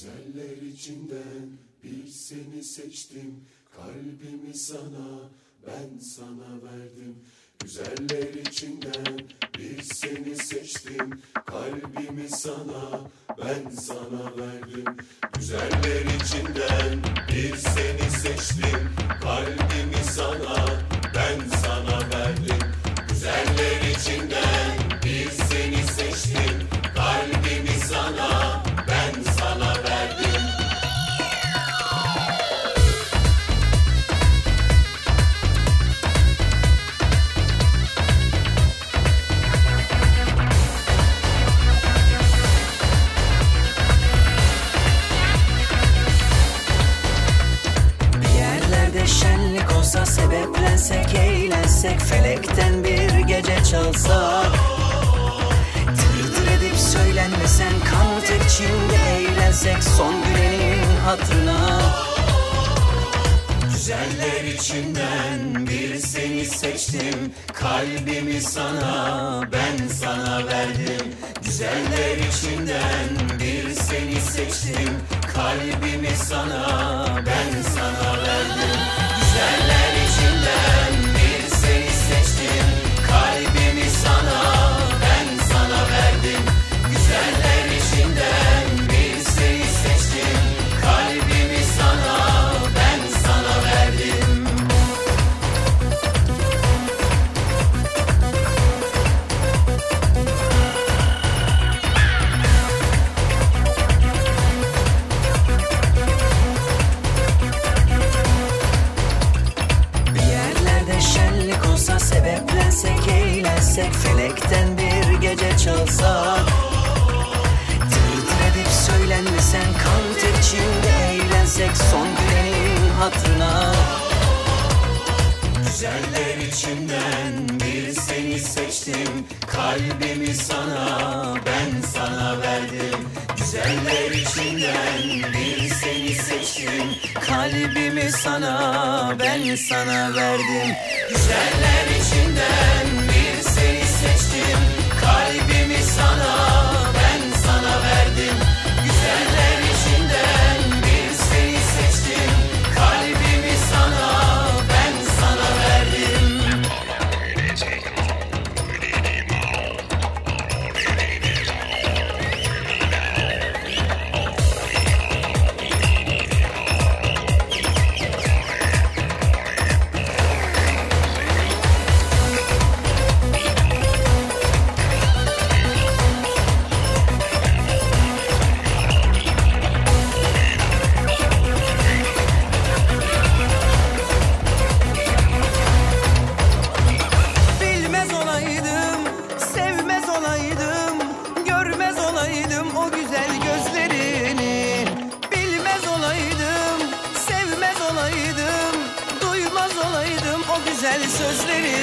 Güzeller içinden bir seni seçtim, kalbimi sana, ben sana verdim. Güzeller içinden bir seni seçtim, kalbimi sana, ben sana verdim. Güzeller içinden bir seni seçtim, kalbimi sana, ben sana verdim. Güzeller içinden bir seni seçtim, kalbimi sana, ben sana verdim. Bir yerlerde şenlik olsa, sebeplensek, eğlensek, felekten bir gece çalsak, tırdır edip söylenmesen, kan ter içinde eğlensek, son gülenin hatırına. Güzeller içinden bir seni seçtim, kalbimi sana, ben sana verdim. Güzeller içinden bir seni seçtim, kalbimi sana, ben sana verdim. Güzeller içinden bir seni seçtim, kalbimi sana, ben sana verdim. Güzeller içinden bir seni seçtim, kalbimi sana, ben sana verdim. Bir yerlerde şenlik olsa, sebeplensek, eğlensek, felekten bir gece çalsak, tırdır edip söylenmesen, kan ter içinde eğlensek, son gülenin hatırına. Güzeller içinden bir seni seçtim, kalbimi sana, ben sana verdim. Güzeller içinden bir seni seçtim, Kalbimi sana, ben sana verdim. güzeller içinden bir seni seçtim, kalbimi sana, ben sana verdim. Güzeller içinden bir seni seçtim, kalbimi sana, ben sana verdim. Bilmez olaydım, sevmez olaydım, görmez olaydım o güzel gözlerini. Bilmez olaydım, sevmez olaydım, duymaz olaydım o güzel sözlerini.